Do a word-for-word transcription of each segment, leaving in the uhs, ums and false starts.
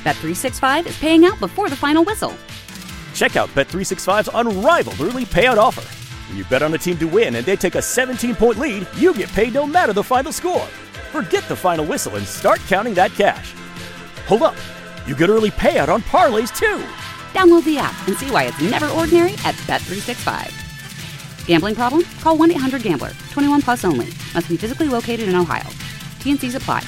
Bet three sixty-five is paying out before the final whistle. Check out Bet three sixty-five's unrivaled early payout offer. When you bet on a team to win and they take a seventeen-point lead, you get paid no matter the final score. Forget the final whistle and start counting that cash. Hold up. You get early payout on parlays, too. Download the app and see why it's never ordinary at Bet three sixty-five. Gambling problem? Call one eight hundred gambler. twenty-one plus only. Must be physically located in Ohio. T N Cs apply.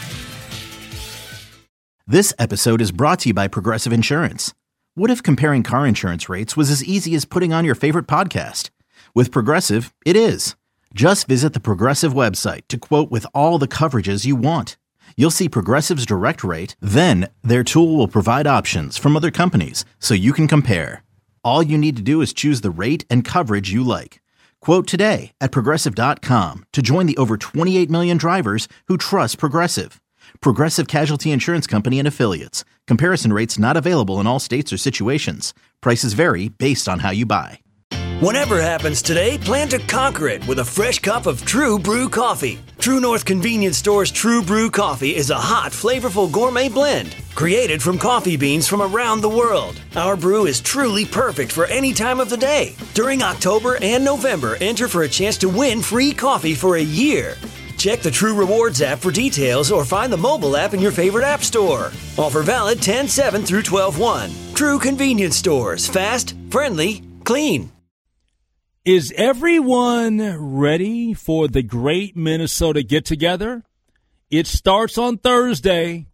This episode is brought to you by Progressive Insurance. What if comparing car insurance rates was as easy as putting on your favorite podcast? With Progressive, it is. Just visit the Progressive website to quote with all the coverages you want. You'll see Progressive's direct rate, then their tool will provide options from other companies so you can compare. All you need to do is choose the rate and coverage you like. Quote today at Progressive dot com to join the over twenty-eight million drivers who trust Progressive. Progressive Casualty Insurance Company and Affiliates. Comparison rates not available in all states or situations. Prices vary based on how you buy. Whatever happens today, plan to conquer it with a fresh cup of True Brew coffee. True North Convenience Store's True Brew coffee is a hot, flavorful gourmet blend created from coffee beans from around the world. Our brew is truly perfect for any time of the day. During October and November, enter for a chance to win free coffee for a year. Check the True Rewards app for details or find the mobile app in your favorite app store. Offer valid ten seven through twelve one. True Convenience Stores. Fast, friendly, clean. Is everyone ready for the Great Minnesota Get-Together? It starts on Thursday,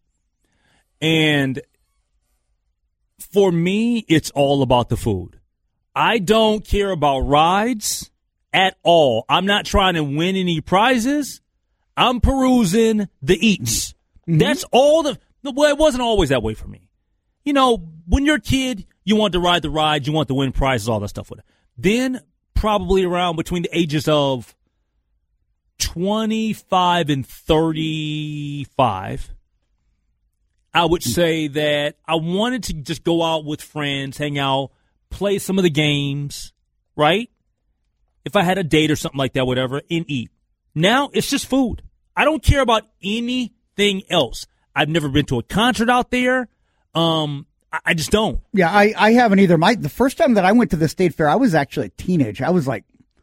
and for me, it's all about the food. I don't care about rides at all. I'm not trying to win any prizes. I'm perusing the eats. Mm-hmm. That's all the, well, it wasn't always that way for me. You know, when you're a kid, you want to ride the rides, you want to win prizes, all that stuff with it. Then, probably around between the ages of twenty-five and thirty-five, I would say that I wanted to just go out with friends, hang out, play some of the games, right? If I had a date or something like that, whatever, and eat. Now, it's just food. I don't care about anything else. I've never been to a concert out there. Um, I, I just don't. Yeah, I, I haven't either. My The first time that I went to the State Fair, I was actually a teenager. I was like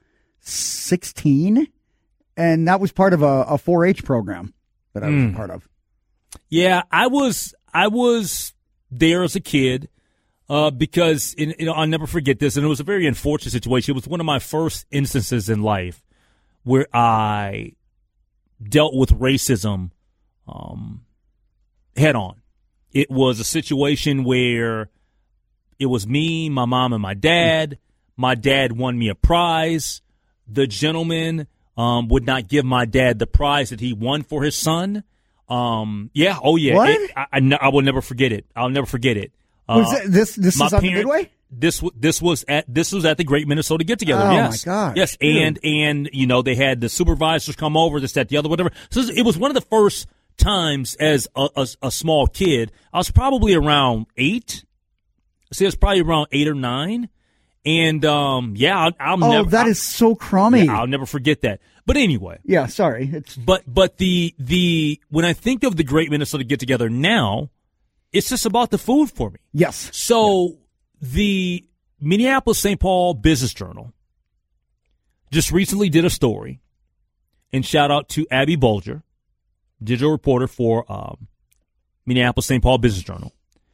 sixteen, and that was part of a, a four H program that I was mm. a part of. Yeah, I was I was there as a kid uh, because, in, you know, I'll never forget this, and it was a very unfortunate situation. It was one of my first instances in life where I dealt with racism um, head on. It was a situation where it was me, my mom, and my dad. My dad won me a prize. The gentleman um, would not give my dad the prize that he won for his son. Um, yeah, oh yeah. What? It, I, I, I will never forget it. I'll never forget it. Uh, was it this this is on the Midway? This this was at this was at the Great Minnesota Get Together. Oh yes. my God! Yes, Dude. and and you know they had the supervisors come over, this, that, the other, whatever. So it was one of the first times as a, a, a small kid. I was probably around eight. See, I was probably around eight or nine, and um, yeah, I'll, I'll oh, never. that I'll, is so crummy. Yeah, I'll never forget that. But anyway, yeah, sorry. It's but but the the when I think of the Great Minnesota Get Together now, it's just about the food for me. Yes. So yeah. The Minneapolis Saint Paul Business Journal just recently did a story, and shout out to Abby Bulger, digital reporter for um, Minneapolis Saint Paul Business Journal.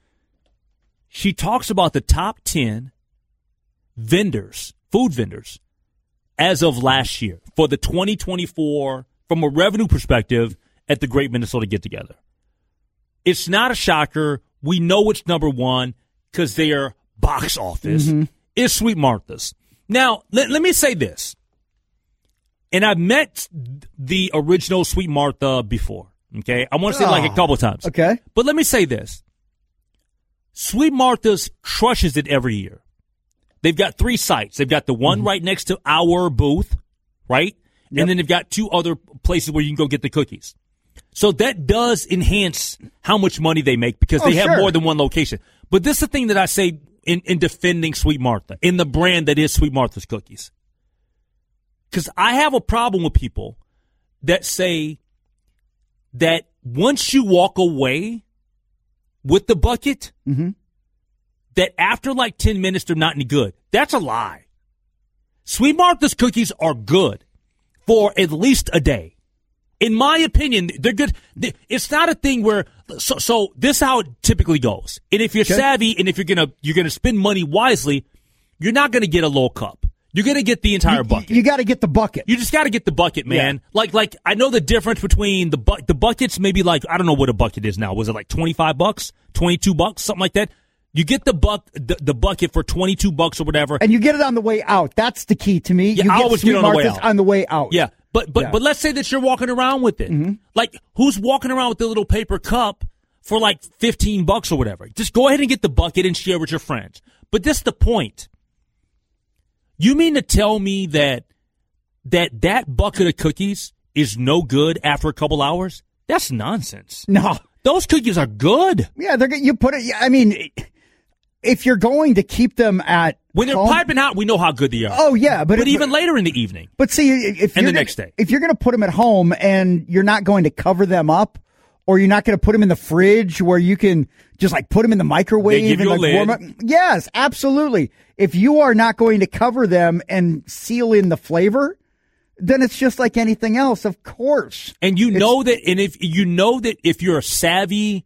She talks about the top ten vendors, food vendors, as of last year for the twenty twenty-four, from a revenue perspective, at the Great Minnesota Get Together. It's not a shocker. We know it's number one because they are box office. Mm-hmm. It's Sweet Martha's. Now, let, let me say this. And I've met the original Sweet Martha before. Okay? I want to say oh, like a couple times. Okay. But let me say this. Sweet Martha's crushes it every year. They've got three sites. They've got the one mm-hmm. right next to our booth, right? Yep. And then they've got two other places where you can go get the cookies. So that does enhance how much money they make because oh, they have sure. more than one location. But this is the thing that I say in, in defending Sweet Martha, in the brand that is Sweet Martha's Cookies. Because I have a problem with people that say that once you walk away with the bucket Mm-hmm. that after like ten minutes they're not any good. That's a lie. Sweet Martha's cookies are good for at least a day. In my opinion, they're good. It's not a thing where so, so this is how it typically goes. And if you're Okay. savvy and if you're gonna you're gonna spend money wisely, you're not gonna get a little cup. You're gonna get the entire You, bucket. you got to get the bucket. You just got to get the bucket, man. Yeah. Like, like I know the difference between the bu- the buckets. Maybe like I don't know what a bucket is now. Was it like twenty five bucks, twenty two bucks, something like that? You get the buck the, the bucket for twenty two bucks or whatever. And you get it on the way out. That's the key to me. Yeah, you I get always Sweet get it on the way Martha's out. on the way out. Yeah, but but Yeah. but let's say that you're walking around with it. Mm-hmm. Like, who's walking around with the little paper cup for like fifteen bucks or whatever? Just go ahead and get the bucket and share with your friends. But this is the point. You mean to tell me that that that bucket of cookies is no good after a couple hours? That's nonsense. No. Those cookies are good. Yeah, they're you put it. I mean, if you're going to keep them at When they're home- piping hot, we know how good they are. Oh yeah, but but it- even later in the evening. But see, if And you're the gonna, next day. if you're going to put them at home and you're not going to cover them up, or you're not going to put them in the fridge where you can just like put them in the microwave They give and you a like warm up. lid. Yes, absolutely. If you are not going to cover them and seal in the flavor, then it's just like anything else, of course. And you It's- know that, and if you know that if you're a savvy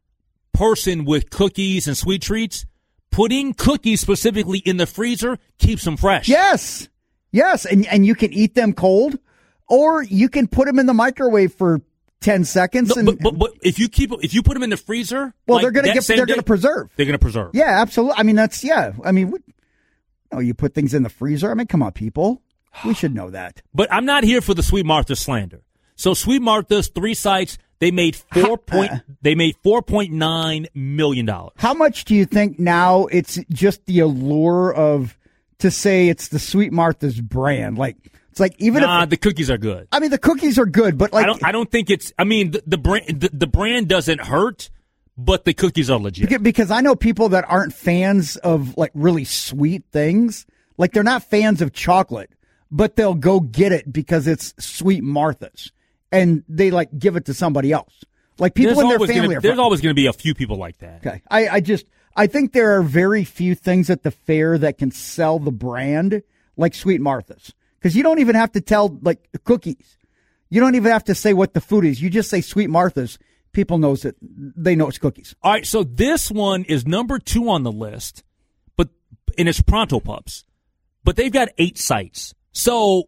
person with cookies and sweet treats, putting cookies specifically in the freezer keeps them fresh. Yes, yes, and and you can eat them cold, or you can put them in the microwave for ten seconds. No, and but, but but if you keep if you put them in the freezer, well, like they're gonna that get same they're day, gonna preserve. They're gonna preserve. Yeah, absolutely. I mean, that's yeah. I mean, what, no, you put things in the freezer. I mean, come on, people. We should know that. But I'm not here for the Sweet Martha slander. So Sweet Martha's three sites, they made four point they made four point nine million dollars. How much do you think now it's just the allure of to say it's the Sweet Martha's brand? Like it's like even Nah, if the cookies are good. I mean the cookies are good, but like I don't I don't think it's. I mean the, the brand the, the brand doesn't hurt, but the cookies are legit. Beca- Because I know people that aren't fans of like really sweet things. Like they're not fans of chocolate, but they'll go get it because it's Sweet Martha's, and they like give it to somebody else. Like people There's in their always family gonna, are. there's fine. always going to be a few people like that. Okay, I, I just I think there are very few things at the fair that can sell the brand like Sweet Martha's, because you don't even have to tell like cookies. You don't even have to say what the food is. You just say Sweet Martha's. People knows it. They know it's cookies. All right, so this one is number two on the list, but and it's Pronto Pups, but they've got eight sites. So,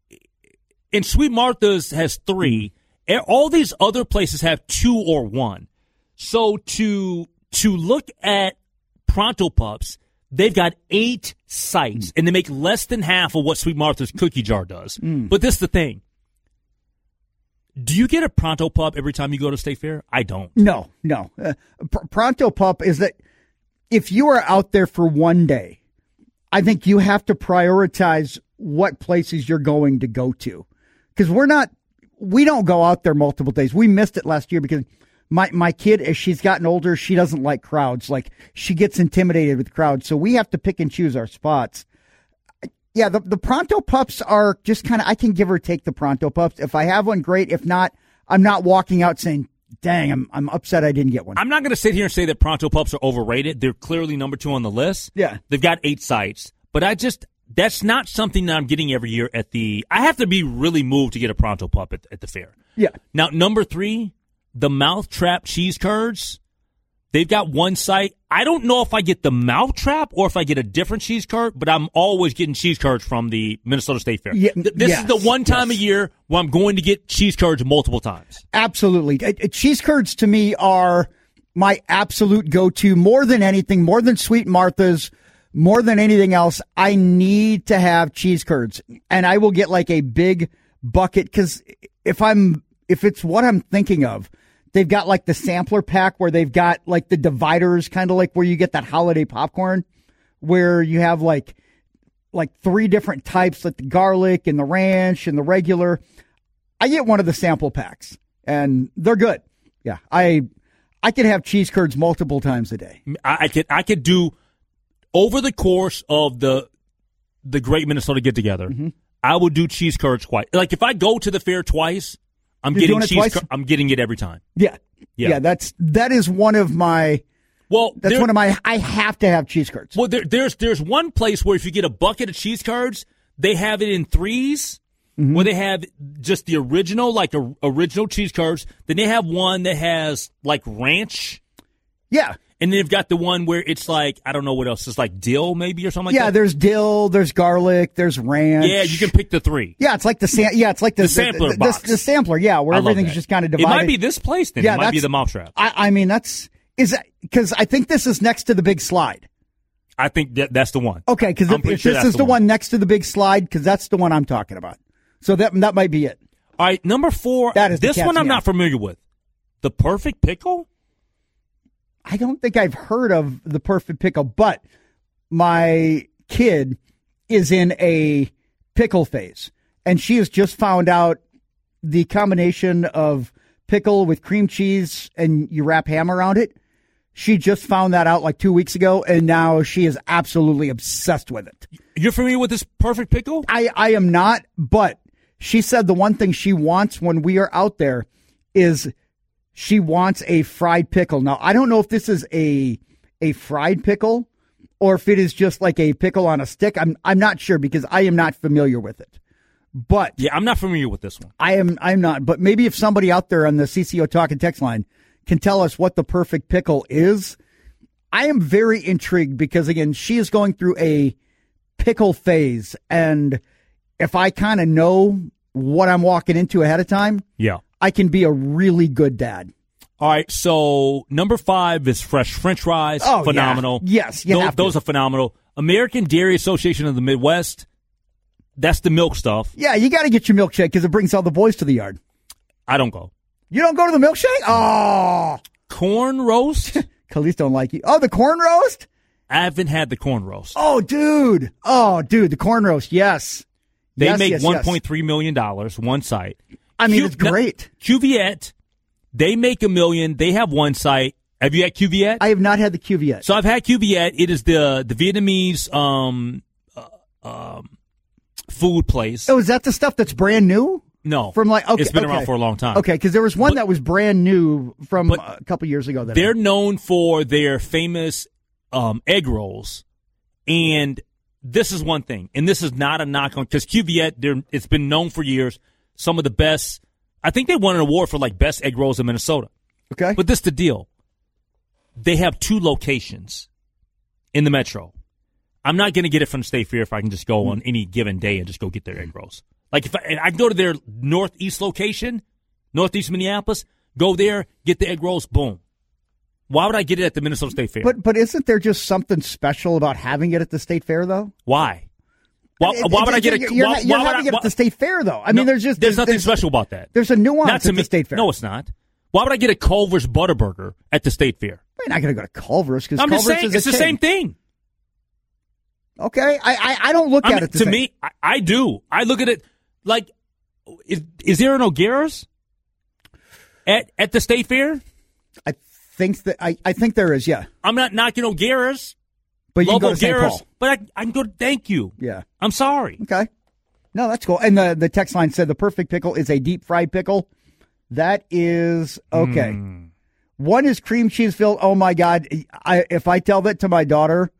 and Sweet Martha's has three. And all these other places have two or one. So to to look at Pronto Pups, they've got eight sites, and they make less than half of what Sweet Martha's cookie jar does. But this is the thing. Do you get a Pronto Pup every time you go to State Fair? I don't. No, no. Uh, Pr- Pronto Pup is that if you are out there for one day, I think you have to prioritize what places you're going to go to, because we're not. We don't go out there multiple days. We missed it last year because my, my kid, as she's gotten older, she doesn't like crowds. Like she gets intimidated with crowds. So we have to pick and choose our spots. Yeah, the, the Pronto Pups are just kind of, I can give or take the Pronto Pups. If I have one, great. If not, I'm not walking out saying, dang, I'm I'm upset I didn't get one. I'm not going to sit here and say that Pronto Pups are overrated. They're clearly number two on the list. Yeah. They've got eight sites. But I just, that's not something that I'm getting every year at the, I have to be really moved to get a Pronto Pup at, at the fair. Yeah. Now, number three, the Mouthtrap Cheese Curds. They've got one site. I don't know if I get the Mouthtrap or if I get a different cheese curd, but I'm always getting cheese curds from the Minnesota State Fair. Yeah, Th- this yes, is the one time yes. a year where I'm going to get cheese curds multiple times. Absolutely. Uh, uh, Cheese curds to me are my absolute go-to more than anything, more than Sweet Martha's, more than anything else. I need to have cheese curds, and I will get like a big bucket because if I'm, if it's what I'm thinking of, they've got like the sampler pack where they've got like the dividers, kind of like where you get that holiday popcorn, where you have like, like three different types, like the garlic and the ranch and the regular. I get one of the sample packs, and they're good. Yeah, I I could have cheese curds multiple times a day. I, I could I could do over the course of the the Great Minnesota Get Together. Mm-hmm. I would do cheese curds quite like if I go to the fair twice, I'm You're getting doing it cheese. twice? Cur- I'm getting it every time. Yeah. Yeah. yeah, That's that is one of my. Well, that's there, one of my. I have to have cheese curds. Well, there, there's there's one place where if you get a bucket of cheese curds, they have it in threes, mm-hmm. where they have just the original, like a, original cheese curds. Then they have one that has like ranch. Yeah. And then they've got the one where it's like, I don't know what else. It's like dill maybe or something like yeah, that. Yeah, there's dill, there's garlic, there's ranch. Yeah, you can pick the three. Yeah, it's like the sam- yeah, it's like the, the sampler the, the, box. The, the sampler, yeah, where I love everything's that. just kind of divided. It might be this place then. Yeah, it might be the Mousetrap. I, I mean, that's is that because I think this is next to the big slide. I think that that's the one. Okay, because if, if sure this is the, the one. one next to the big slide, because that's the one I'm talking about. So that that might be it. All right, number four. That is this the one I'm Katsuya. not familiar with. The Perfect Pickle? I don't think I've heard of the Perfect Pickle, but my kid is in a pickle phase, and she has just found out the combination of pickle with cream cheese and you wrap ham around it. She just found that out like two weeks ago, and now she is absolutely obsessed with it. You're familiar with this Perfect Pickle? I, I am not, but she said the one thing she wants when we are out there is she wants a fried pickle. Now, I don't know if this is a a fried pickle or if it is just like a pickle on a stick. I'm I'm not sure because I am not familiar with it. But yeah, I'm not familiar with this one. I am I'm not. But maybe if somebody out there on the C C O Talk and Text line can tell us what the Perfect Pickle is, I am very intrigued because again, she is going through a pickle phase, and if I kind of know what I'm walking into ahead of time, yeah, I can be a really good dad. All right, so number five is fresh French fries. Oh, phenomenal. Yeah. Yes, you those, have to. those are phenomenal. American Dairy Association of the Midwest. That's the milk stuff. Yeah, you got to get your milkshake because it brings all the boys to the yard. I don't go. You don't go to the milkshake? Oh, corn roast. Khalees don't like you. Oh, the corn roast. I haven't had the corn roast. Oh, dude. Oh, dude, the corn roast. Yes. They yes, make yes, one point yes. three million dollars one site. I mean, Q- it's great. Cuviette, they make a million. They have one site. Have you had Cuviette? I have not had the Cuviette. So I've had Cuviette. It is the the Vietnamese um, uh, um, food place. Oh, is that the stuff that's brand new? No. From like okay, it's been okay. around for a long time. Okay, because there was one But- that was brand new from but a couple years ago. That They're I- known for their famous um, egg rolls. And this is one thing, and this is not a knock on, because Cuviette, they're- it's been known for years, some of the best. I think they won an award for like best egg rolls in Minnesota. Okay. But this is the deal. They have two locations in the metro. I'm not going to get it from State Fair if I can just go on any given day and just go get their egg rolls. Like if I, and I go to their northeast location, northeast Minneapolis, go there, get the egg rolls, boom. Why would I get it at the Minnesota State Fair? But but isn't there just something special about having it at the State Fair though? Why? Why, It- why it- would I get you're, a? You're, why, not- you're why would having I, it at the State Fair though. I no, mean, there's just there's nothing there's, special about that. There's a nuance Not at to the me. State Fair. No, it's not. Why would I get a Culver's Butterburger at the State Fair? You're not going to go to Culver's because I'm Culver's just saying is a it's the chain. same thing. Okay, I I, I don't look I at mean, it the to same. me, I, I do. I look at it like, is, is there an O'Gara's at at the State Fair? I think that I, I think there is. Yeah, I'm not knocking O'Gara's. but you Love can go to Saint O'Gara's, Paul. but I, I can go to thank you. Yeah. I'm sorry. Okay. No, that's cool. And the, the text line said the perfect pickle is a deep fried pickle. That is okay. Mm. One is cream cheese filled. Oh my God. I, if I tell that to my daughter,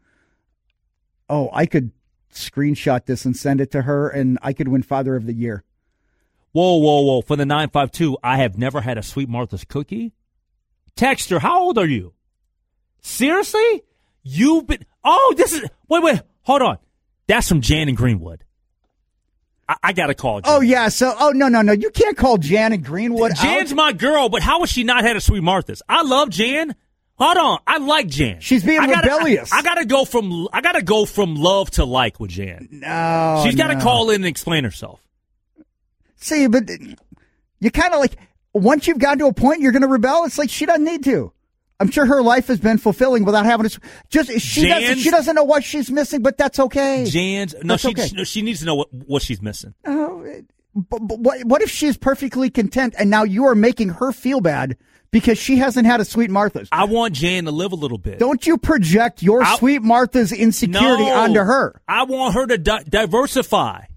oh, I could screenshot this and send it to her and I could win Father of the Year. Whoa, whoa, whoa. For the nine five two, I have never had a Sweet Martha's cookie. Texter, how old are you? Seriously? You've been. Oh, this is. Wait, wait. Hold on. That's from Jan and Greenwood. I, I got to call Jan. Oh, yeah. So, oh, no, no, no. You can't call Jan and Greenwood Jan's out. my girl, but how has she not had a Sweet Martha's? I love Jan. Hold on. I like Jan. She's being I gotta, rebellious. I, I got to go from I got to go from love to like with Jan. No. She's got to no. call in and explain herself. See, but you kind of like, once you've gotten to a point you're going to rebel, it's like she doesn't need to. I'm sure her life has been fulfilling without having to. Just she doesn't. Jan's- She doesn't know what she's missing, but that's okay. Jan's no, That's she okay. no, she needs to know what, what she's missing. Oh, but, but what, what if she's perfectly content and now you are making her feel bad because she hasn't had a Sweet Martha's? I want Jan to live a little bit. Don't you project your I'll- Sweet Martha's insecurity no, onto her? I want her to di- diversify.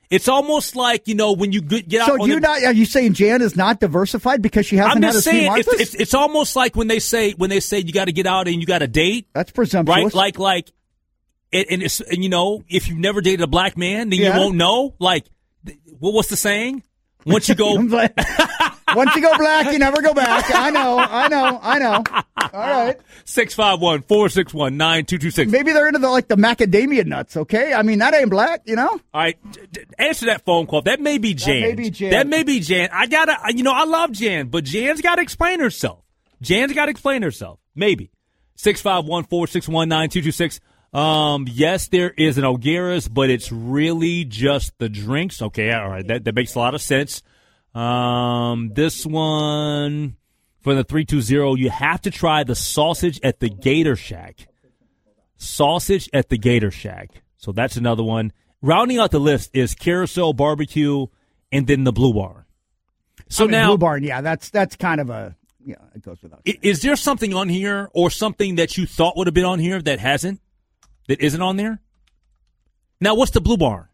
It's almost like, you know, when you get out. So on you the, not? Are you saying Jan is not diversified because she hasn't I'm had just a Sweet saying, Martha's? it's, it's, it's almost like when they say when they say you got to get out and you got to date. That's presumptuous, right? Like, like, and, and, it's, and you know, if you've never dated a black man, then Yeah. you won't know. Like, well, what's the saying? Once you go, once you go black, you never go back. I know, I know, I know. All right. six five one, four six one, nine two two six. Maybe they're into the like the macadamia nuts. Okay, I mean that ain't black, you know. All right, d- d- answer that phone call. That may be Jan. That may be Jan. That may be Jan. I gotta, you know, I love Jan, but Jan's got to explain herself. Jan's got to explain herself. Maybe six five one, four six one, nine two two six. Um, yes, there is an O'Gara's, but it's really just the drinks. Okay, all right, that that makes a lot of sense. Um, this one for the three two zero, you have to try the sausage at the Gator Shack. Sausage at the Gator Shack. So that's another one. Rounding out the list is Carousel Barbecue and then the Blue Barn. So I mean, now, Blue Barn, yeah, that's that's kind of a yeah, it goes without saying. is there something on here or something that you thought would have been on here that hasn't, that isn't on there? Now, what's the Blue Barn?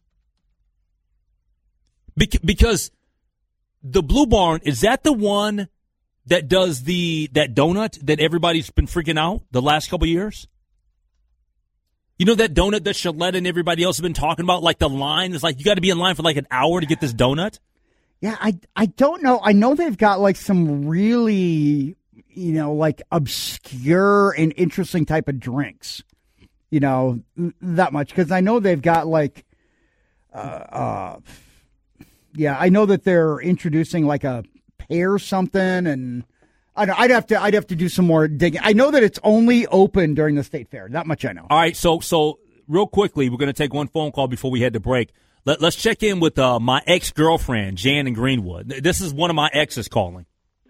Bec- because the Blue Barn, is that the one that does the that donut that everybody's been freaking out the last couple of years? You know that donut that Shaletta and everybody else has been talking about? Like the line is like you got to be in line for like an hour to get this donut? Yeah, I I don't know. I know they've got like some really, you know, like obscure and interesting type of drinks. You know, that much because I know they've got like, uh, uh, yeah, I know that they're introducing like a pear something, and I'd, I'd have to I'd have to do some more digging. I know that it's only open during the state fair. That much I know. All right, so so real quickly, we're going to take one phone call before we head to break. Let, let's check in with uh, my ex-girlfriend, Jan in Greenwood. This is one of my exes calling.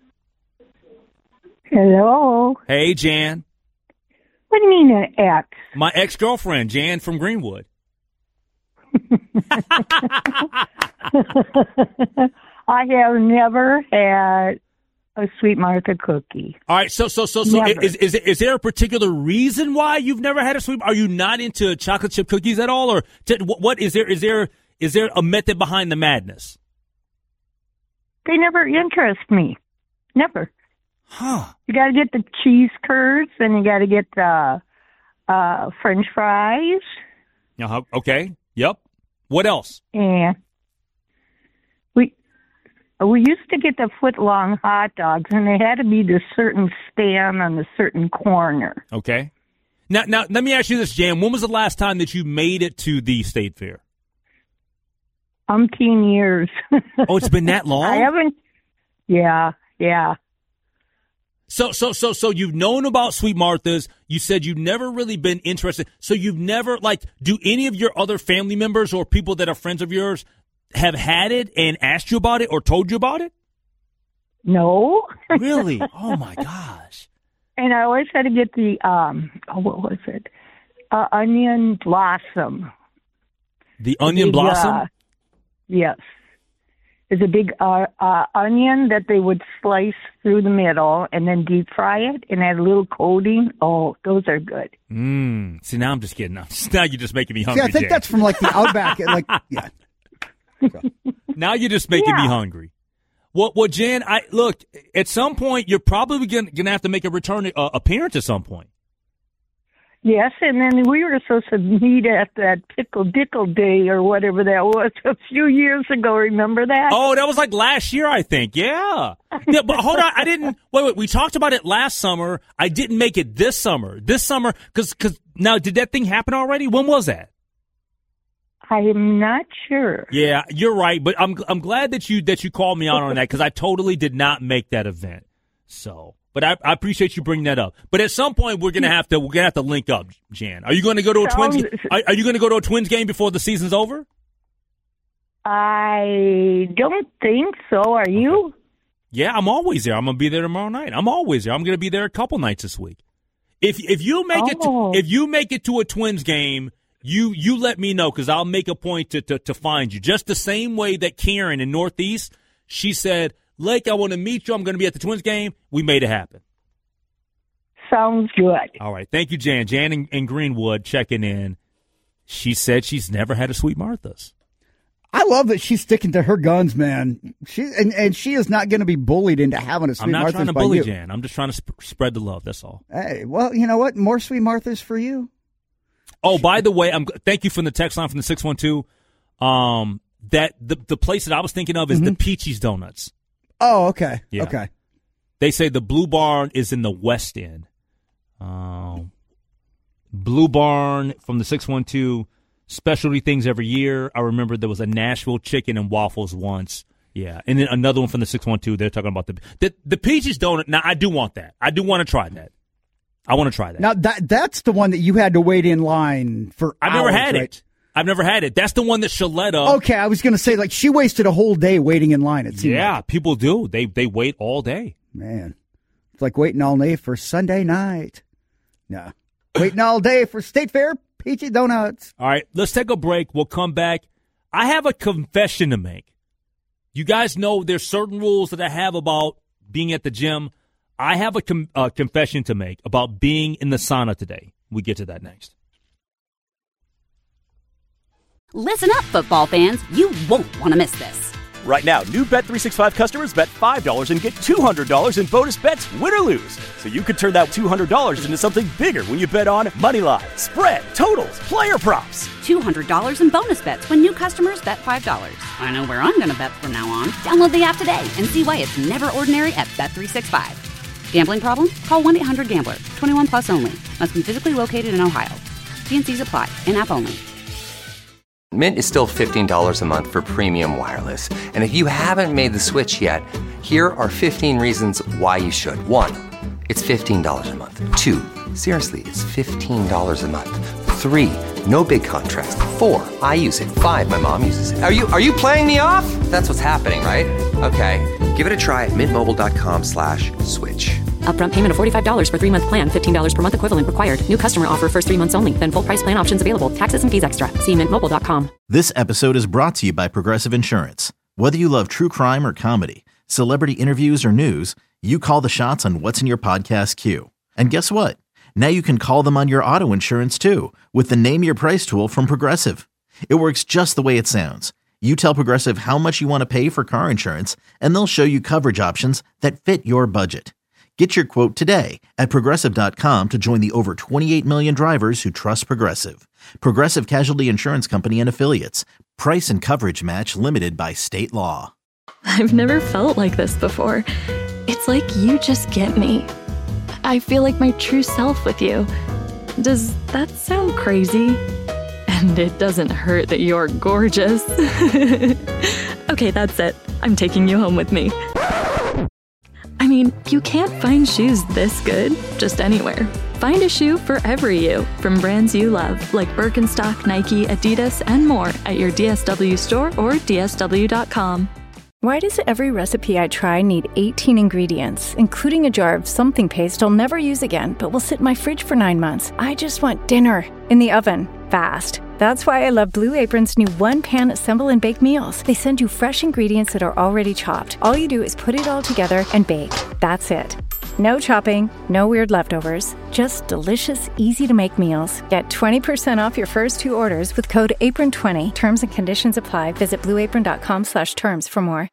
Hello. Hey, Jan. What do you mean an ex? My ex-girlfriend, Jan from Greenwood. I have never had a Sweet Martha cookie. All right, so so so so Never. is, is is there a particular reason why you've never had a sweet? Are you not into chocolate chip cookies at all, or t- what, what is there? Is there is there a method behind the madness? They never interest me. Never. Huh? You got to get the cheese curds, and you got to get the uh, French fries, Uh-huh. Okay. Yep. What else? and we we used to get the foot long hot dogs, and they had to be the certain stand on the certain corner. Okay. Now, now, let me ask you this, Jan. When was the last time that you made it to the state fair? Umpteen years. Oh, it's been that long? I haven't. Yeah, yeah. So, so, so, so you've known about Sweet Martha's. You said you've never really been interested. So you've never, like, do any of your other family members or people that are friends of yours have had it and asked you about it or told you about it? No. Really? Oh, my gosh. And I always had to get the, um, oh, what was it? Uh, onion blossom. The onion Big, blossom? Uh, yes. It's a big uh, uh, onion that they would slice through the middle and then deep fry it and add a little coating. Oh, those are good. Mmm. See, now I'm just kidding. I'm just, now you're just making me hungry, See, I think Jan. that's from like the Outback. like, yeah. Now you're just making Yeah. me hungry. Well, well, Jan, I look, at some point, you're probably going to have to make a return uh, appearance at some point. Yes, and then we were supposed to meet at that Pickle Dickle Day or whatever that was a few years ago. Remember that? Oh, that was like last year, I think. Yeah. Yeah, but hold on. I didn't. Wait, wait. We talked about it last summer. I didn't make it this summer. This summer, because because now, did that thing happen already? When was that? I am not sure. Yeah, you're right. But I'm I'm glad that you that you called me out on that because I totally did not make that event. So. But I, I appreciate you bringing that up. But at some point, we're gonna have to we're gonna have to link up, Jan. Are you going to go to a Sounds- Twins? Are, are you going to go to a Twins game before the season's over? I don't think so. Are you? Yeah, I'm always there. I'm gonna be there tomorrow night. I'm always there. I'm gonna be there a couple nights this week. If if you make it Oh. to, if you make it to a Twins game, you you let me know because I'll make a point to, to to find you. Just the same way that Karen in Northeast, she said, Lake, I want to meet you. I'm going to be at the Twins game. We made it happen. Sounds good. All right. Thank you, Jan. Jan in, in Greenwood checking in. She said she's never had a Sweet Martha's. I love that she's sticking to her guns, man. She and, and she is not going to be bullied into having a Sweet I'm not Martha's trying to by bully you. Jan. I'm just trying to sp- spread the love. That's all. Hey, well, you know what? More Sweet Martha's for you. Oh, by the way, I'm thank you from the text line from the six one two. Um, that the the place that I was thinking of is Mm-hmm. the Peachy's Donuts. Oh, okay. Yeah. Okay. They say the Blue Barn is in the West End. Um, Blue Barn from the six one two. Specialty things every year. I remember there was a Nashville chicken and waffles once. Yeah. And then another one from the six one two. They're talking about the the, the Peachy's Donut. Now, I do want that. I do want to try that. I want to try that. Now, that that's the one that you had to wait in line for I've hours, never had right? it. I've never had it. That's the one that Shaletta. Okay, I was going to say, like, she wasted a whole day waiting in line. It seemed Yeah, like. people do. They they wait all day. Man, it's like waiting all day for Sunday night. Nah. Waiting all day for State Fair Peachy Donuts. All right, let's take a break. We'll come back. I have a confession to make. You guys know there's certain rules that I have about being at the gym. I have a com- uh, confession to make about being in the sauna today. We get to that next. Listen up, football fans. You won't want to miss this. Right now, new Bet three sixty-five customers bet five dollars and get two hundred dollars in bonus bets, win or lose. So you could turn that two hundred dollars into something bigger when you bet on money line, spread, totals, player props. two hundred dollars in bonus bets when new customers bet five dollars. I know where I'm going to bet from now on. Download the app today and see why it's never ordinary at Bet three sixty-five. Gambling problem? Call one eight hundred gambler. twenty-one plus only. Must be physically located in Ohio. T and C's apply. In-app only. Mint is still fifteen dollars a month for premium wireless. And if you haven't made the switch yet, here are fifteen reasons why you should. One, it's fifteen dollars a month. Two, seriously, it's fifteen dollars a month. Three, no big contrast. Four, I use it. Five, my mom uses it. Are you are you playing me off? That's what's happening, right? Okay, give it a try at mintmobile.com slash switch. Upfront payment of forty-five dollars for three-month plan, fifteen dollars per month equivalent required. New customer offer first three months only. Then full price plan options available. Taxes and fees extra. See mint mobile dot com. This episode is brought to you by Progressive Insurance. Whether you love true crime or comedy, celebrity interviews or news, you call the shots on what's in your podcast queue. And guess what? Now you can call them on your auto insurance too with the Name Your Price tool from Progressive. It works just the way it sounds. You tell Progressive how much you want to pay for car insurance, and they'll show you coverage options that fit your budget. Get your quote today at Progressive dot com to join the over twenty-eight million drivers who trust Progressive. Progressive Casualty Insurance Company and Affiliates. Price and coverage match limited by state law. I've never felt like this before. It's like you just get me. I feel like my true self with you. Does that sound crazy? And it doesn't hurt that you're gorgeous. Okay, that's it. I'm taking you home with me. I mean, you can't find shoes this good just anywhere. Find a shoe for every you from brands you love, like Birkenstock, Nike, Adidas, and more at your D S W store or D S W dot com. Why does every recipe I try need eighteen ingredients, including a jar of something paste I'll never use again, but will sit in my fridge for nine months? I just want dinner in the oven, fast. That's why I love Blue Apron's new one-pan assemble and bake meals. They send you fresh ingredients that are already chopped. All you do is put it all together and bake. That's it. No chopping, no weird leftovers, just delicious, easy-to-make meals. Get twenty percent off your first two orders with code apron twenty. Terms and conditions apply. Visit blue apron dot com slash terms for more.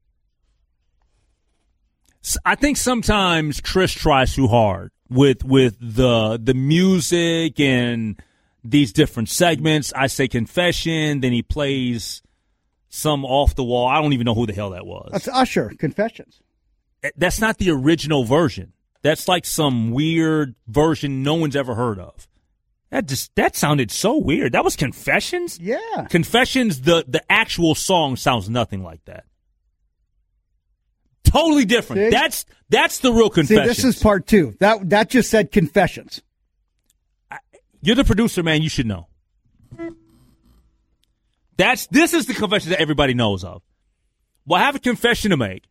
I think sometimes Trish tries too hard with with the the music and these different segments. I say confession, then he plays some off the wall. I don't even know who the hell that was. That's Usher, Confessions. That's not the original version. That's like some weird version no one's ever heard of. That just that sounded so weird. That was Confessions? Yeah. Confessions, the the actual song sounds nothing like that. Totally different. See? That's that's the real Confessions. See, this is part two. That that just said Confessions. You're the producer, man. You should know. That's this is the confession that everybody knows of. Well, I have a confession to make.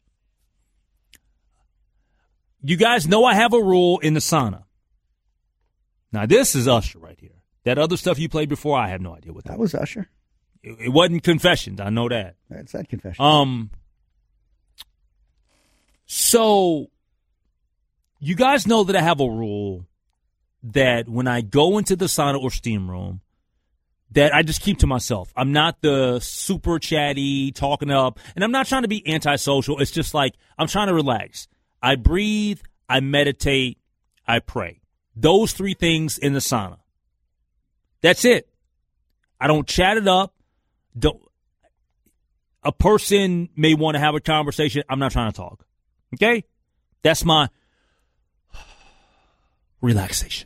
You guys know I have a rule in the sauna. Now, this is Usher right here. That other stuff you played before, I have no idea what that, that was. Usher. It, it wasn't Confessions. I know that. It said Confessions. Um. So, you guys know that I have a rule that when I go into the sauna or steam room, that I just keep to myself. I'm not the super chatty, talking up, and I'm not trying to be antisocial. It's just like I'm trying to relax. I breathe, I meditate, I pray. Those three things in the sauna. That's it. I don't chat it up. Don't. A person may want to have a conversation. I'm not trying to talk. Okay? That's my relaxation.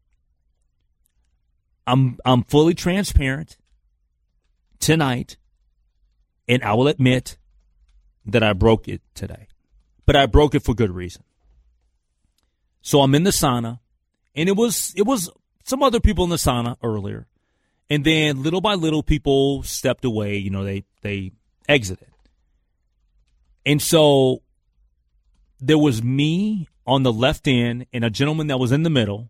I'm I'm fully transparent tonight, and I will admit that I broke it today. But I broke it for good reason. So I'm in the sauna, and it was it was some other people in the sauna earlier. And then little by little, people stepped away. You know, they they exited. And so there was me on the left end and a gentleman that was in the middle,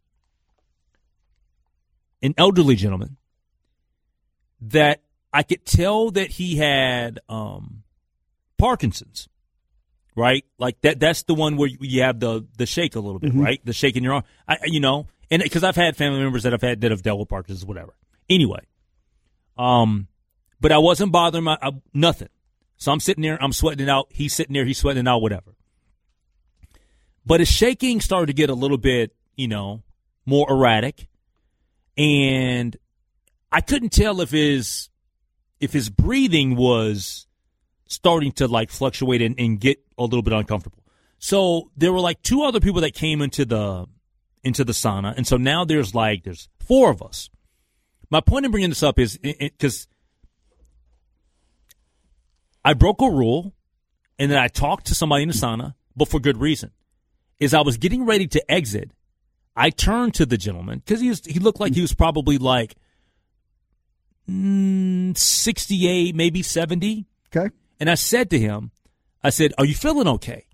an elderly gentleman, that I could tell that he had um, Parkinson's, right? Like that. That's the one where you have the the shake a little bit, mm-hmm. right? The shake in your arm. I, you know, and because I've had family members that have had that have dealt with Parkinson's, whatever. Anyway, um, but I wasn't bothering my uh, nothing. So I'm sitting there, I'm sweating it out. He's sitting there, he's sweating it out, whatever. But his shaking started to get a little bit, you know, more erratic, and I couldn't tell if his if his breathing was starting to like fluctuate and, and get a little bit uncomfortable. So there were like two other people that came into the into the sauna, and so now there's like there's four of us. My point in bringing this up is because I broke a rule, and then I talked to somebody in the sauna, but for good reason. Is I was getting ready to exit, I turned to the gentleman because he was, he looked like he was probably like mm, sixty-eight, maybe seventy. Okay. And I said to him, I said, "Are you feeling okay?"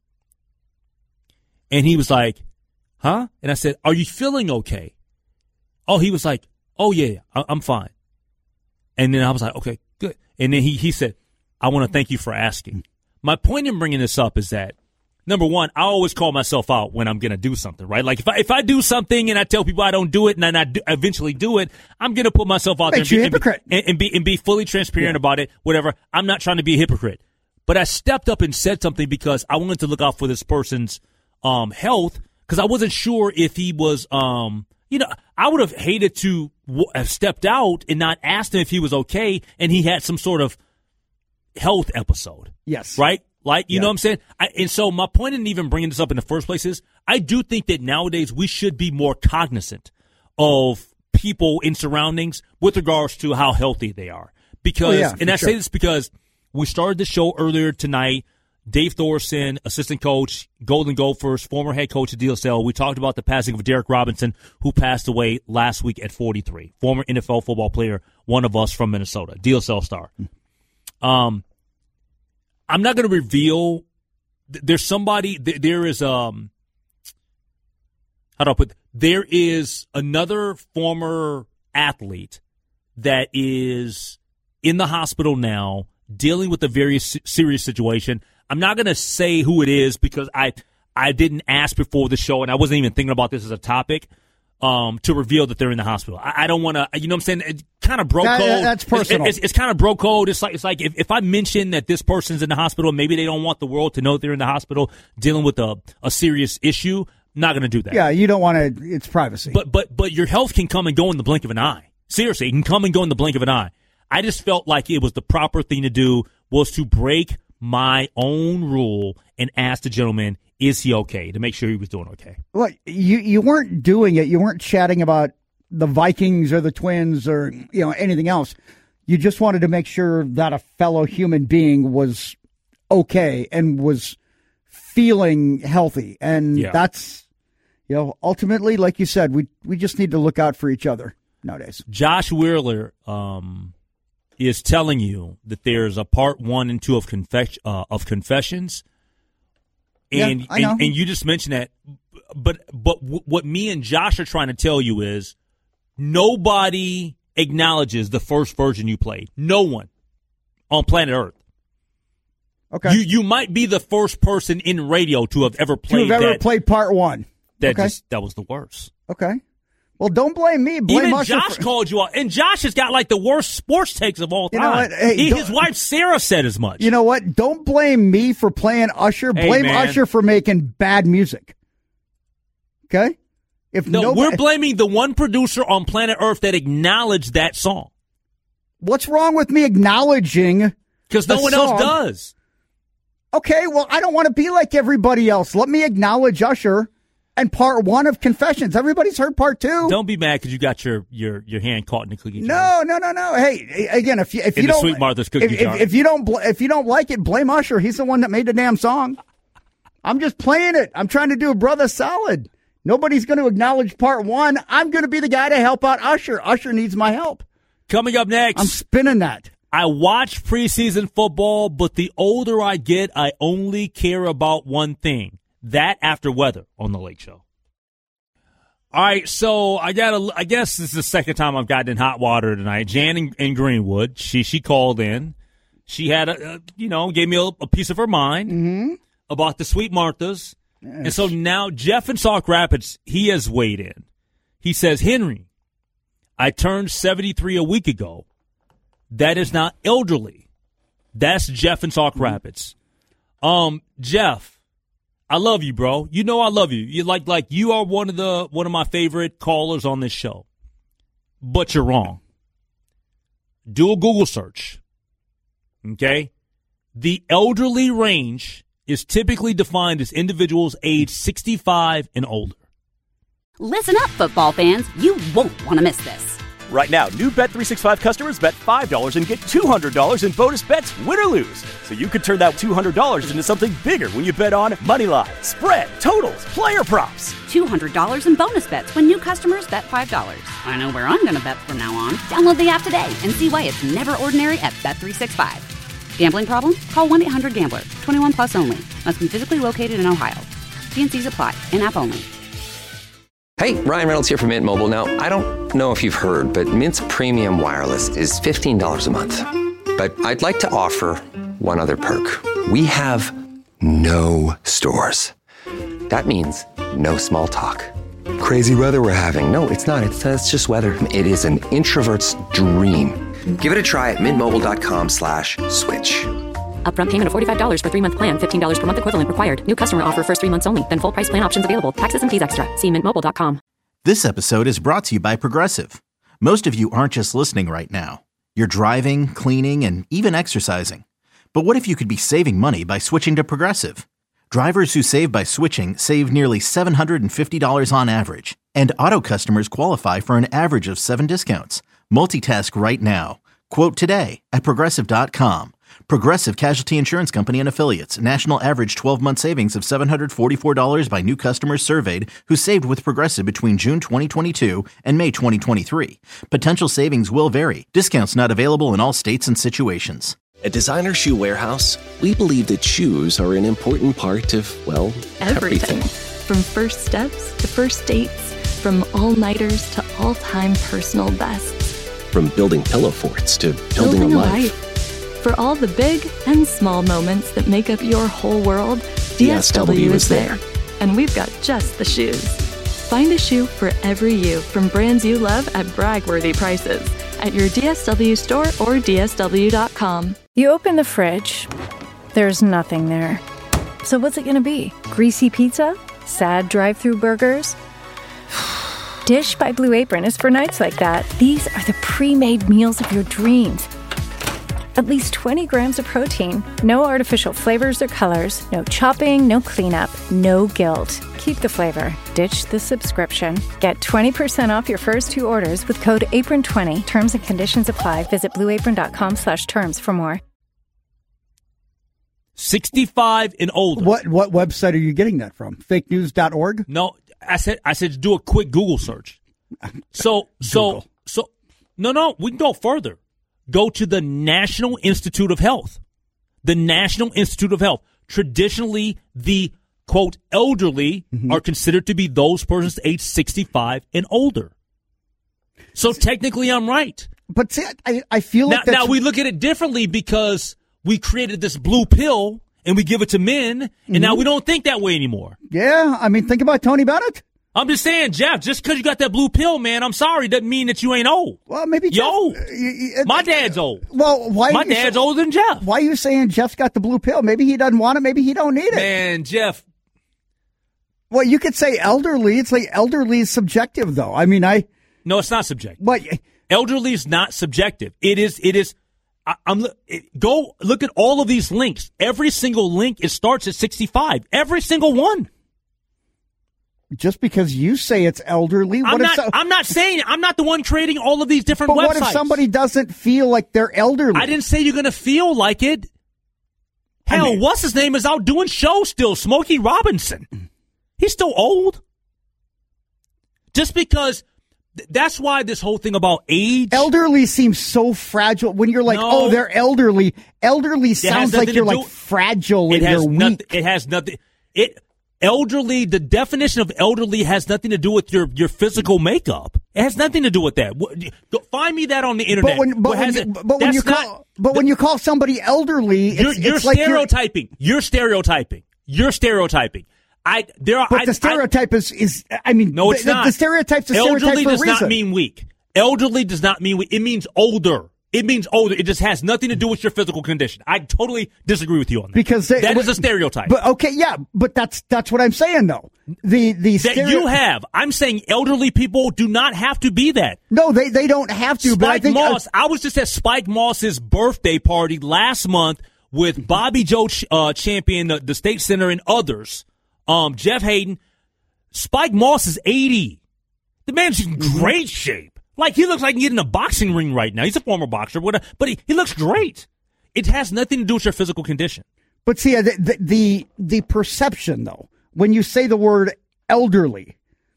And he was like, "Huh?" And I said, "Are you feeling okay?" Oh, he was like, "Oh yeah, I- I'm fine." And then I was like, "Okay, good." And then he he said, "I want to thank you for asking." My point in bringing this up is that, number one, I always call myself out when I'm going to do something, right? Like if I if I do something and I tell people I don't do it and then I do, eventually do it, I'm going to put myself out Makes there you and be, hypocrite. And, and be and be fully transparent yeah. about it, whatever. I'm not trying to be a hypocrite. But I stepped up and said something because I wanted to look out for this person's um, health because I wasn't sure if he was, um, you know, I would have hated to w- have stepped out and not asked him if he was okay and he had some sort of health episode. Yes. Right? Like, you yeah. know what I'm saying? I, and so my point in even bringing this up in the first place is I do think that nowadays we should be more cognizant of people in surroundings with regards to how healthy they are. Because, oh, yeah, and I sure. say this because we started the show earlier tonight. Dave Thorson, assistant coach, Golden Gophers, former head coach at D S L. We talked about the passing of Derek Robinson, who passed away last week at forty-three. Former N F L football player, one of us from Minnesota, D S L star. Um, I'm not going to reveal. There's somebody. There is um. How do I put? There is another former athlete that is in the hospital now, dealing with a very serious situation. I'm not going to say who it is because I I didn't ask before the show, and I wasn't even thinking about this as a topic. Um, to reveal that they're in the hospital. I, I don't want to, you know what I'm saying? It's kind of bro that, code. That's personal. It's, it's, it's kind of bro code. It's like, it's like if, if I mention that this person's in the hospital, maybe they don't want the world to know they're in the hospital dealing with a, a serious issue. I'm not going to do that. Yeah, you don't want to, it's privacy. But, but, but your health can come and go in the blink of an eye. Seriously, it can come and go in the blink of an eye. I just felt like it was the proper thing to do was to break my own rule and ask the gentleman, is he okay, to make sure he was doing okay. Well, you, you weren't doing it. You weren't chatting about the Vikings or the Twins or, you know, anything else. You just wanted to make sure that a fellow human being was okay and was feeling healthy. And yeah. that's, you know, ultimately, like you said, we we just need to look out for each other nowadays. Josh Wheeler um, is telling you that there's a part one and two of, confess- uh, of Confessions. And, yeah, I know. and and you just mentioned that, but but w- what me and Josh are trying to tell you is nobody acknowledges the first version you played. No one on planet Earth. Okay, you you might be the first person in radio to have ever played to have ever that, played part one. That okay. just that was the worst. Okay, Well, don't blame me. Blame Even Usher Josh for- called you out. And Josh has got like the worst sports takes of all time. You know what? Hey, he, don't- his wife Sarah said as much. You know what? Don't blame me for playing Usher. Hey, blame man. Usher for making bad music. Okay? If No, nobody, we're blaming the one producer on planet Earth that acknowledged that song. What's wrong with me acknowledging? Because no the one song? else does. Okay, well, I don't want to be like everybody else. Let me acknowledge Usher and part one of Confessions. Everybody's heard part two. Don't be mad because you got your, your, your hand caught in the cookie jar. No, no, no, no. Hey, again, if you if In you the don't Sweet Martha's cookie if, jar. if, if you don't bl- if you don't like it, blame Usher. He's the one that made the damn song. I'm just playing it. I'm trying to do a brother solid. Nobody's going to acknowledge part one. I'm going to be the guy to help out Usher. Usher needs my help. Coming up next. I'm spinning that. I watch preseason football, but the older I get, I only care about one thing. That after weather on the Lake Show. All right, so I got a, I guess this is the second time I've gotten in hot water tonight. Jan in, in Greenwood, she she called in. She had a, a you know, gave me a, a piece of her mind mm-hmm. about the Sweet Marthas. Yes. And so now Jeff in Sauk Rapids, he has weighed in. He says, Henry, I turned seventy-three a week ago. That is not elderly. That's Jeff in Sauk Rapids. Um, Jeff, I love you, bro. You know I love you. You like like you are one of the one of my favorite callers on this show. But you're wrong. Do a Google search. Okay? The elderly range is typically defined as individuals age sixty-five and older. Listen up, football fans. You won't want to miss this. Right now, new Bet three sixty-five customers bet five dollars and get two hundred dollars in bonus bets, win or lose. So you could turn that two hundred dollars into something bigger when you bet on money line, spread, totals, player props. two hundred dollars in bonus bets when new customers bet five dollars. I know where I'm going to bet from now on. Download the app today and see why it's never ordinary at Bet three sixty-five. Gambling problem? Call one eight hundred gambler. twenty-one plus only. Must be physically located in Ohio. T and C's apply. In-app only. Hey, Ryan Reynolds here from Mint Mobile. Now, I don't know if you've heard, but Mint's premium wireless is fifteen dollars a month. But I'd like to offer one other perk. We have no stores. That means no small talk. Crazy weather we're having. No, it's not. It's, uh, it's just weather. It is an introvert's dream. Give it a try at mintmobile.com slash switch. Upfront payment of forty-five dollars for three-month plan, fifteen dollars per month equivalent required. New customer offer first three months only. Then full price plan options available. Taxes and fees extra. See mint mobile dot com. This episode is brought to you by Progressive. Most of you aren't just listening right now. You're driving, cleaning, and even exercising. But what if you could be saving money by switching to Progressive? Drivers who save by switching save nearly seven hundred fifty dollars on average. And auto customers qualify for an average of seven discounts. Multitask right now. Quote today at Progressive dot com. Progressive Casualty Insurance Company and Affiliates. National average twelve-month savings of seven hundred forty-four dollars by new customers surveyed who saved with Progressive between June twenty twenty-two and May twenty twenty-three. Potential savings will vary. Discounts not available in all states and situations. At Designer Shoe Warehouse, we believe that shoes are an important part of, well, everything. Everything. From first steps to first dates, from all-nighters to all-time personal bests. From building pillow forts to building, Building a a life. life. For all the big and small moments that make up your whole world, D S W is there. And we've got just the shoes. Find a shoe for every you from brands you love at brag-worthy prices at your D S W store or D S W dot com. You open the fridge, there's nothing there. So what's it going to be? Greasy pizza? Sad drive-thru burgers? Dish by Blue Apron is for nights like that. These are the pre-made meals of your dreams. At least twenty grams of protein, no artificial flavors or colors, no chopping, no cleanup, no guilt. Keep the flavor. Ditch the subscription. Get twenty percent off your first two orders with code apron twenty. Terms and conditions apply. Visit blue apron dot com slash terms for more. sixty-five and older. What what website are you getting that from? fake news dot org? No, I said I said do a quick Google search. So so Google. so no no we can go further. Go to the National Institute of Health. The National Institute of Health. Traditionally, the quote elderly mm-hmm. are considered to be those persons age sixty-five and older. So technically, I'm right. But see, I I feel like now, that's... now we look at it differently because we created this blue pill and we give it to men, and mm-hmm. now we don't think that way anymore. Yeah, I mean, think about Tony Bennett. I'm just saying, Jeff, just because you got that blue pill, man, I'm sorry, doesn't mean that you ain't old. Well, maybe You're Jeff, old. Uh, y- y- My dad's old. Well, why? My dad's so, older than Jeff. Why are you saying Jeff's got the blue pill? Maybe he doesn't want it. Maybe he don't need it. Man, Jeff. Well, you could say elderly. It's like elderly is subjective, though. I mean, I. No, it's not subjective. But elderly is not subjective. It is. It is. I, I'm it, go look at all of these links. Every single link it starts at sixty-five. Every single one. Just because you say it's elderly, what I'm if not. so, I'm not saying. I'm not the one creating all of these different but websites. what if somebody doesn't feel like they're elderly? I didn't say you're going to feel like it. Hell, I mean, what's his name is out doing shows still? Smokey Robinson. He's still old. Just because. That's why this whole thing about age. Elderly seems so fragile. When you're like, no, oh, they're elderly. Elderly sounds like you're like fragile and you're weak. Nothing, it has nothing. It elderly. The definition of elderly has nothing to do with your, your physical makeup. It has nothing to do with that. Find me that on the internet. But when, but when, you, but when you call, not, but when you call somebody elderly, it's, you're, you're it's like stereotyping. You're, you're stereotyping. You're stereotyping. I there are. But I, the stereotype I, is, is. I mean, no, it's the, not. The stereotype's a elderly stereotype for a does reason. not mean weak. Elderly does not mean weak. It means older. It means older. It just has nothing to do with your physical condition. I totally disagree with you on that. Because they, that is a stereotype. But okay, yeah, but that's that's what I'm saying though. The the that stereo- you have. I'm saying elderly people do not have to be that. No, they they don't have to. Spike but I think Moss. Uh, I was just at Spike Moss's birthday party last month with Bobby Joe uh, Champion, the, the State Center, and others. Um, Jeff Hayden. Spike Moss is eighty. The man's in great shape. Like, he looks like he's in a boxing ring right now. He's a former boxer, but he, he looks great. It has nothing to do with your physical condition. But see, the, the, the, the perception, though, when you say the word elderly,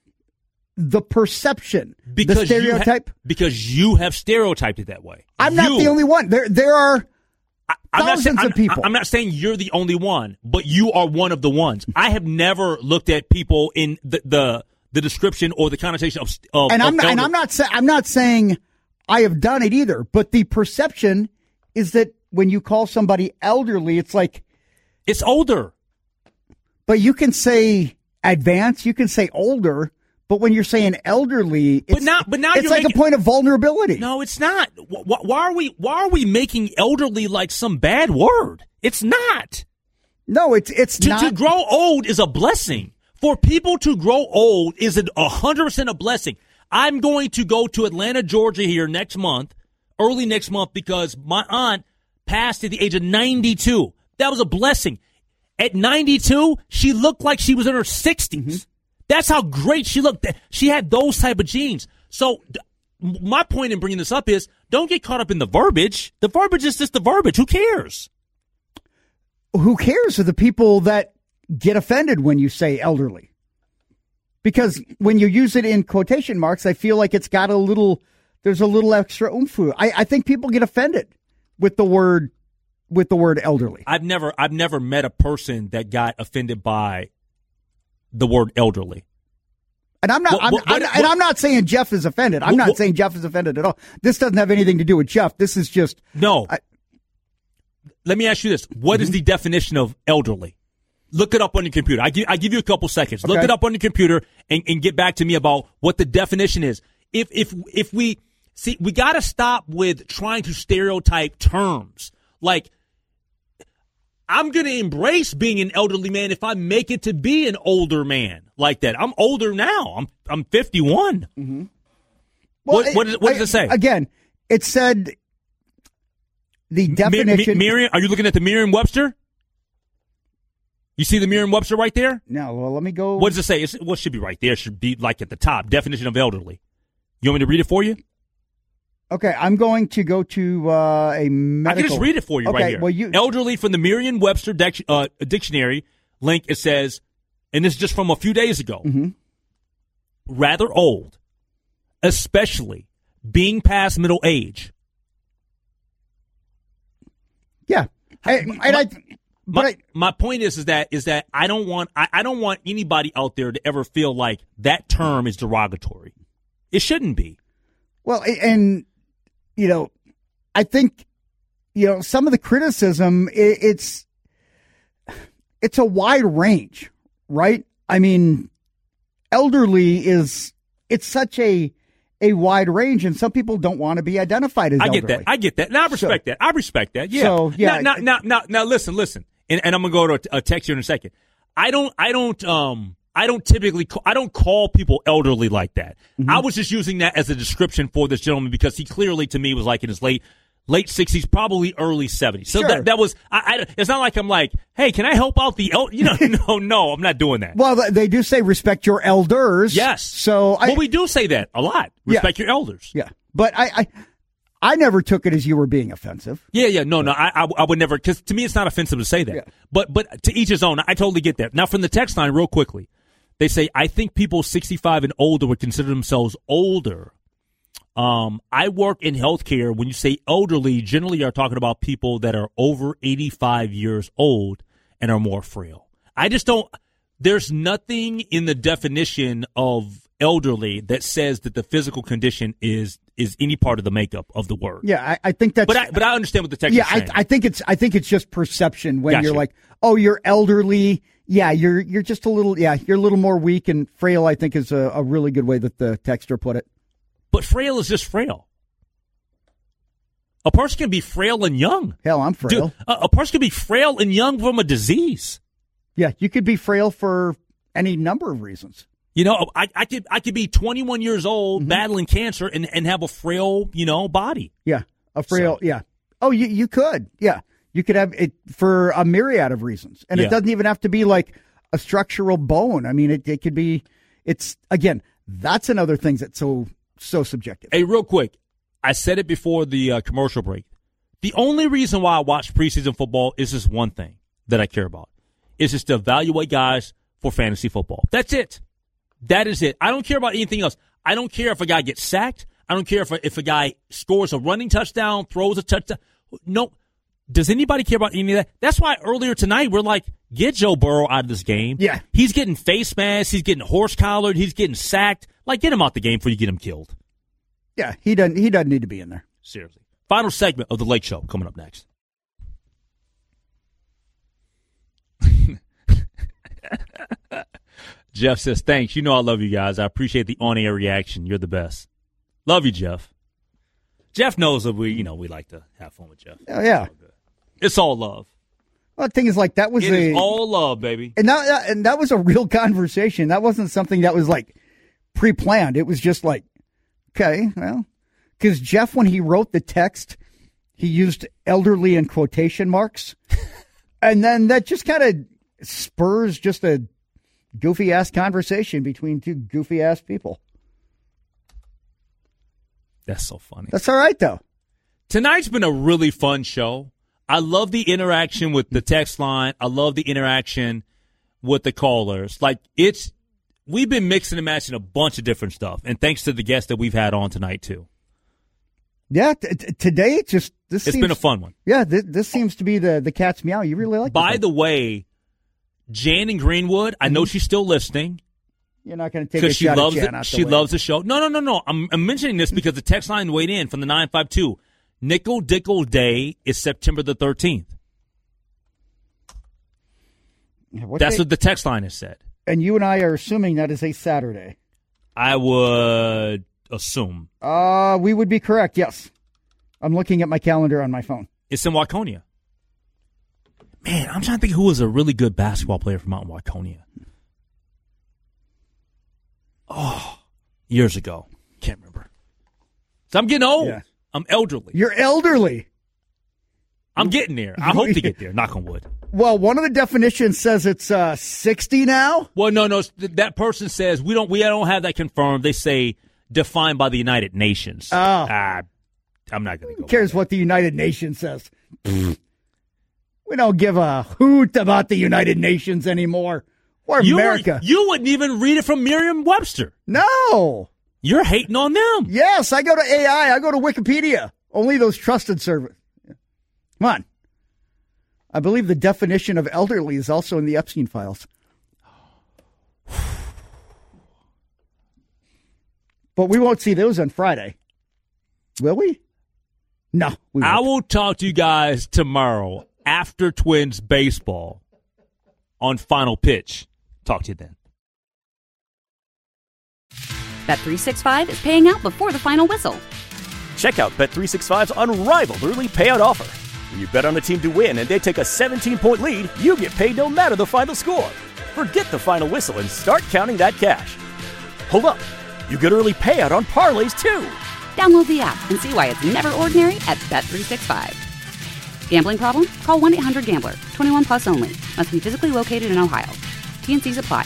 the perception, because the stereotype. You ha- because you have stereotyped it that way. I'm you. not the only one. There, there are I, I'm thousands not saying, of people. I'm, I'm not saying you're the only one, but you are one of the ones. I have never looked at people in the, the the description or the connotation of, of and I'm of not, and elder. I'm not sa- I'm not saying I have done it either, but the perception is that when you call somebody elderly, it's like it's older. But you can say advanced, you can say older, but when you're saying elderly, it's, but now, but now it's you're like making, a point of vulnerability. No, it's not. Why, why are we why are we making elderly like some bad word? It's not. No, it's it's to, not. To grow old is a blessing. For people to grow old is a hundred percent a blessing. I'm going to go to Atlanta, Georgia here next month, early next month, because my aunt passed at the age of ninety-two. That was a blessing. At ninety-two, she looked like she was in her sixties. Mm-hmm. That's how great she looked. She had those type of genes. So my point in bringing this up is don't get caught up in the verbiage. The verbiage is just the verbiage. Who cares? Who cares are the people that get offended when you say elderly. Because when you use it in quotation marks, I feel like it's got a little, there's a little extra oomph. I, I think people get offended with the word, with the word elderly. I've never, I've never met a person that got offended by the word elderly. And I'm not, what, I'm, what, I'm, what, and I'm not saying Jeff is offended. I'm what, not what, saying Jeff is offended at all. This doesn't have anything to do with Jeff. This is just no. I, Let me ask you this: What mm-hmm. is the definition of elderly? Look it up on your computer. I give, I give you a couple seconds. Okay. Look it up on your computer and, and get back to me about what the definition is. If if if we see, we got to stop with trying to stereotype terms. Like, I'm going to embrace being an elderly man if I make it to be an older man like that. I'm older now. I'm I'm fifty-one. Mm-hmm. Well, what, what, does, what does it say? Again, it said the definition. Mi- Merriam, are you looking at the Merriam-Webster? You see the Merriam-Webster right there? No, well, let me go. What does it say? It's, well, it should be right there. It should be like at the top. Definition of elderly. You want me to read it for you? Okay, I'm going to go to uh, a medical. I can just read it for you okay, right here. Well, you... Elderly from the Merriam-Webster dic- uh, dictionary link, it says, and this is just from a few days ago, mm-hmm. rather old, especially being past middle age. Yeah. I, and my, I... My, I, my point is, is that is that I don't want I, I don't want anybody out there to ever feel like that term is derogatory. It shouldn't be. Well, and you know, I think you know some of the criticism it, it's it's a wide range, right? I mean, elderly is, it's such a a wide range, and some people don't want to be identified as I elderly. get that. I get that. Now I respect So- that. I respect that. Yeah. So, yeah, Now, now, now, now, now listen, listen. And, and I'm going to go to a, a text here in a second. I don't, I don't, um, I don't typically, call, I don't call people elderly like that. Mm-hmm. I was just using that as a description for this gentleman because he clearly, to me, was like in his late, late sixties, probably early seventies. So Sure. that, that was, I, I, it's not like I'm like, hey, can I help out the elder? You know, no, no, I'm not doing that. Well, they do say respect your elders. Yes. So I, well, we do say that a lot. Respect Yeah. your elders. yeah, but I, I, I never took it as you were being offensive. Yeah, yeah, no, no, I, I, I would never, because to me it's not offensive to say that. Yeah. But, but to each his own. I totally get that. Now, from the text line, real quickly, they say I think people sixty-five and older would consider themselves older. Um, I work in healthcare. When you say elderly, generally you're talking about people that are over eighty-five years old and are more frail. I just don't. There's nothing in the definition of elderly that says that the physical condition is is any part of the makeup of the word. Yeah, I, I think that's. But I, but I understand what the text yeah, is saying. I, I think it's. I think it's just perception when Gotcha. you're like, oh, you're elderly. Yeah, you're you're just a little. Yeah, you're a little more weak and frail. I think is a, a really good way that the texter put it. But frail is just frail. A person can be frail and young. Hell, I'm frail. Dude, a, a person can be frail and young from a disease. Yeah, you could be frail for any number of reasons. You know, I, I could I could be twenty-one years old, mm-hmm. battling cancer, and, and have a frail, you know, body. Yeah, a frail. So. Yeah. Oh, you you could. Yeah, you could have it for a myriad of reasons, and Yeah. it doesn't even have to be like a structural bone. I mean, it it could be. It's again, that's another thing that's so so subjective. Hey, real quick, I said it before the uh, commercial break. The only reason why I watch preseason football is this one thing that I care about. It's just to evaluate guys for fantasy football. That's it. That is it. I don't care about anything else. I don't care if a guy gets sacked. I don't care if a, if a guy scores a running touchdown, throws a touchdown. No. Does anybody care about any of that? That's why earlier tonight we're like, get Joe Burrow out of this game. Yeah. He's getting face masks. He's getting horse collared. He's getting sacked. Like, get him out the game before you get him killed. Yeah, he doesn't. He doesn't need to be in there. Seriously. Final segment of the Lake Show coming up next. Jeff says, thanks. You know I love you guys. I appreciate the on-air reaction. You're the best. Love you, Jeff. Jeff knows that we, you know, we like to have fun with Jeff. Oh, yeah. It's all love. Well, the thing is, like, that was It a is all love, baby. and that and that was a real conversation. That wasn't something that was like pre-planned. It was just like, okay, well, because Jeff, when he wrote the text, he used elderly in quotation marks, and then that just kind of spurs just a goofy ass conversation between two goofy ass people. That's so funny. That's all right though. Tonight's been a really fun show. I love the interaction with the text line. I love the interaction with the callers. Like, it's, we've been mixing and matching a bunch of different stuff. And thanks to the guests that we've had on tonight, too. Yeah, t- t- today it just, this It's seems, been a fun one. Yeah, th- this seems to be the, the cat's meow. You really like By this the one. way, Jan in Greenwood, I know she's still listening. You're not going to take a Because she shot loves at Jan it. out the She way. loves the show. No, no, no, no. I'm, I'm mentioning this because the text line weighed in from the nine five two. Nickel Dickle Day is September the thirteenth. What That's day- what the text line has said. And you and I are assuming that is a Saturday. I would assume. Uh, we would be correct, yes. I'm looking at my calendar on my phone. It's in Waconia. Man, I'm trying to think who was a really good basketball player from out in Waconia. Oh, years ago. Can't remember. So I'm getting old. Yeah. I'm elderly. You're elderly. I'm getting there. I hope to get there. Knock on wood. Well, one of the definitions says it's uh, sixty now. Well, no, no. That person says we don't. We don't have that confirmed. They say defined by the United Nations. Oh, uh, I'm not going to go. Who cares what the United Nations says? We don't give a hoot about the United Nations anymore. Or You were- America. you wouldn't even read it from Merriam-Webster. No. You're hating on them. Yes, I go to A I. I go to Wikipedia. Only those trusted services. Come on. I believe the definition of elderly is also in the Epstein files. But we won't see those on Friday. Will we? No. We I won't. will talk to you guys tomorrow after Twins baseball on Final Pitch. Talk to you then. Bet three sixty-five is paying out before the final whistle. Check out Bet three sixty-five's unrivaled early payout offer. When you bet on a team to win and they take a seventeen-point lead, you get paid no matter the final score. Forget the final whistle and start counting that cash. Hold up. You get early payout on parlays, too. Download the app and see why it's never ordinary at Bet three sixty-five. Gambling problem? Call one eight hundred gambler. twenty-one plus only. Must be physically located in Ohio. T and C's apply.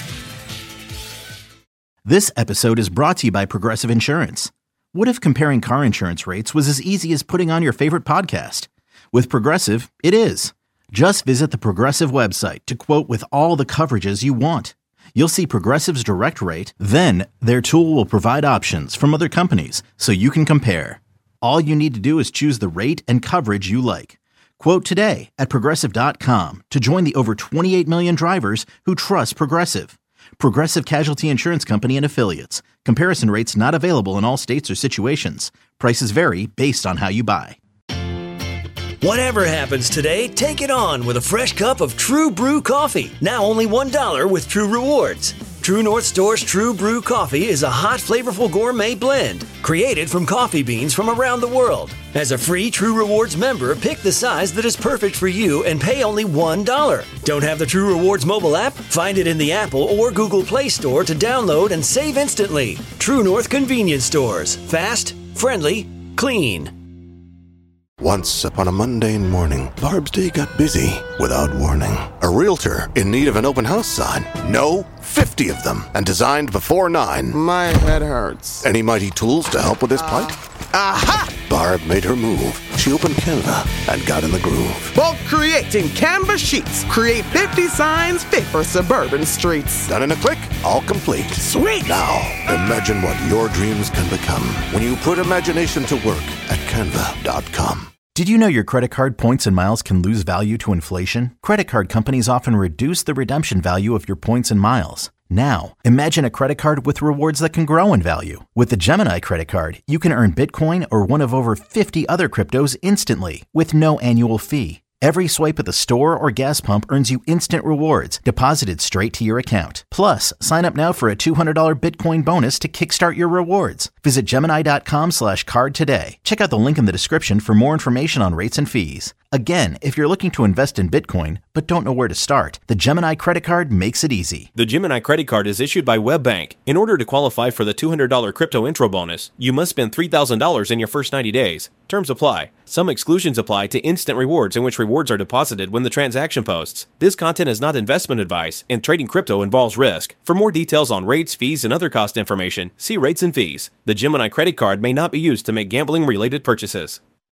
This episode is brought to you by Progressive Insurance. What if comparing car insurance rates was as easy as putting on your favorite podcast? With Progressive, it is. Just visit the Progressive website to quote with all the coverages you want. You'll see Progressive's direct rate, then their tool will provide options from other companies so you can compare. All you need to do is choose the rate and coverage you like. Quote today at Progressive dot com to join the over twenty-eight million drivers who trust Progressive. Progressive Casualty Insurance Company and Affiliates. Comparison rates not available in all states or situations. Prices vary based on how you buy. Whatever happens today, take it on with a fresh cup of True Brew coffee. Now only one dollar with True Rewards. True North Store's True Brew coffee is a hot, flavorful gourmet blend created from coffee beans from around the world. As a free True Rewards member, pick the size that is perfect for you and pay only one dollar. Don't have the True Rewards mobile app? Find it in the Apple or Google Play Store to download and save instantly. True North Convenience Stores. Fast, friendly, clean. Once upon a mundane morning, Barb's day got busy without warning. A realtor in need of an open house sign. No, fifty of them, and designed before nine. My head hurts. Any mighty tools to help with this plight? Aha! Barb made her move. She opened Canva and got in the groove. Bulk creating Canva sheets. Create fifty signs fit for suburban streets. Done in a click, all complete. Sweet! Now, imagine what your dreams can become when you put imagination to work at canva dot com. Did you know your credit card points and miles can lose value to inflation? Credit card companies often reduce the redemption value of your points and miles. Now, imagine a credit card with rewards that can grow in value. With the Gemini credit card, you can earn Bitcoin or one of over fifty other cryptos instantly with no annual fee. Every swipe at the store or gas pump earns you instant rewards deposited straight to your account. Plus, sign up now for a two hundred dollars Bitcoin bonus to kickstart your rewards. Visit Gemini dot com slash card today. Check out the link in the description for more information on rates and fees. Again, if you're looking to invest in Bitcoin but don't know where to start, the Gemini credit card makes it easy. The Gemini credit card is issued by WebBank. In order to qualify for the two hundred dollars crypto intro bonus, you must spend three thousand dollars in your first ninety days. Terms apply. Some exclusions apply to instant rewards in which rewards are deposited when the transaction posts. This content is not investment advice, and trading crypto involves risk. For more details on rates, fees, and other cost information, see rates and fees. The Gemini credit card may not be used to make gambling-related purchases.